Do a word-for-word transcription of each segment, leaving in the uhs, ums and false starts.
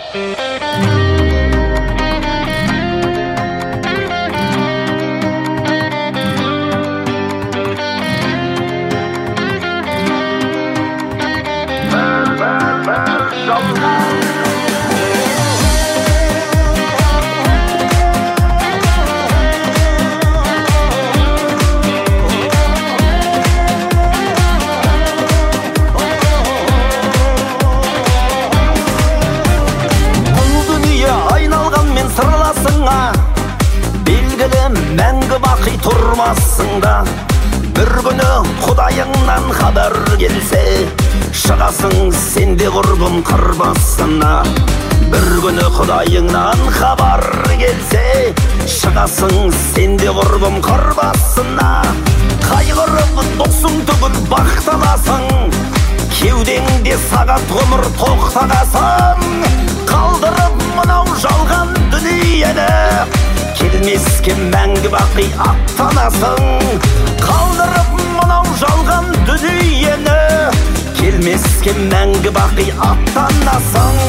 Мәңгі бақи тұрмасыңда, бір күні Құдайыңнан хабар келсе, шығасың сенде құрбым қыр басына. Бір күні Құдайыңнан хабар келсе, шығасың сенде құрбым қыр басына. Қайғырып досың түгіл бақталасың, кеудеңде сағат ғұмыр тоқтағасың. Қалдырып мынау жалған дүниені, келмеске мәңгі бақи аттанасың. Қалдырып мынау жалған дүниені, келмеске мәңгі бақи аттанасың.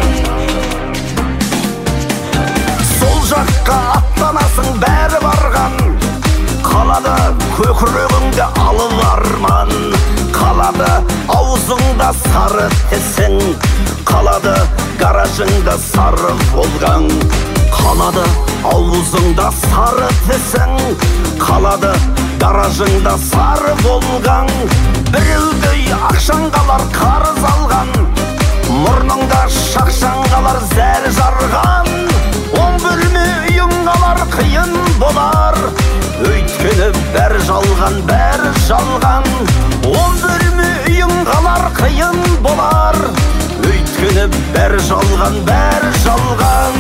Сол жаққа аттанасың бәрі барған, қалады көкірегіңде алып арман. Қалады аузыңда сары тісің, қалады гаражыңда сары волгаң. Қалады аузыңда сары тісің, қалады гаражыңда сары волгаң. Біреудей ақшаң қалар қарыз алған, мұрныңда шақшаң қалар зәр жарған. Он бөлме үйің қалар қиын болар, өйткені бәрі жалған, бәрі жалған. Он бөлме үйің қалар қиын болар, өйткені бәрі жалған, бәрі жалған.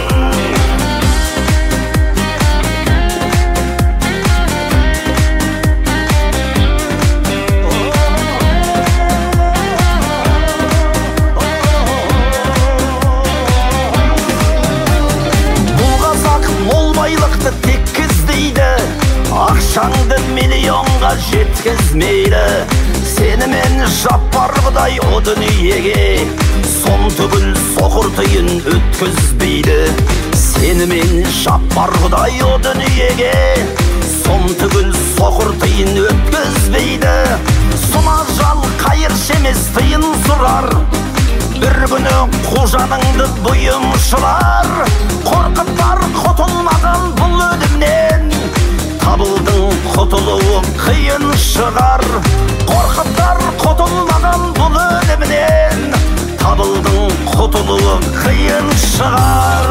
Ақшаңды миллионға жеткізмейді, сенімен жаппар Құдай о дүниеге, сон түгіл соқыр тиын өткізбейді. Сенімен жаппар Құдай о дүниеге, сон түгіл соқыр тиын өткізбейді. Сұма жал қайыршы емес тиын сұрар, бір күні қожаныңды бұйым шылар. Қорқыттар құтылмаған бұл өлімнен, табылдың құтылуы қиын шығар. Қорқыттар құтылмаған бұл өлімнен, табылдың құтылуы қиын шығар.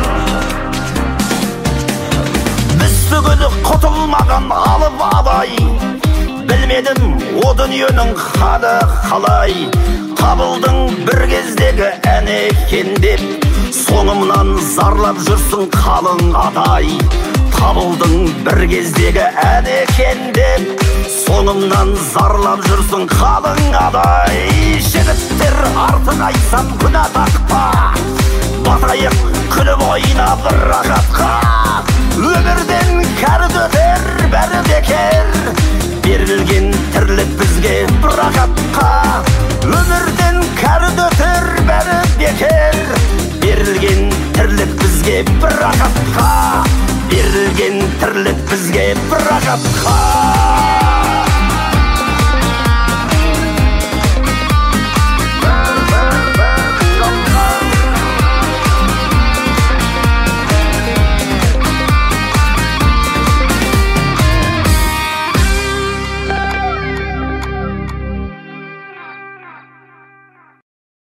Біз түгілі құтылмаған алып абай, білмедім о дүниенің халі қалай. Табылдың бір кездегі ән екен деп, соңымнан зарлап жүрсің қалың адай. Табылдың бір кездегі ән екен деп, соңымнан зарлап жүрсің қалың адай. Жігіттер артын айтсам күнә тақпа, батайық күліп ойнап рақатқа. Өмірден кәрі өтер бәрі бекер, берілген тірлік бізге рақатқа. Өмірден кәрі өтер бәрі бекер, берілген тірлік бізге рақатқа. Берілген тірлік бізге рақатқа.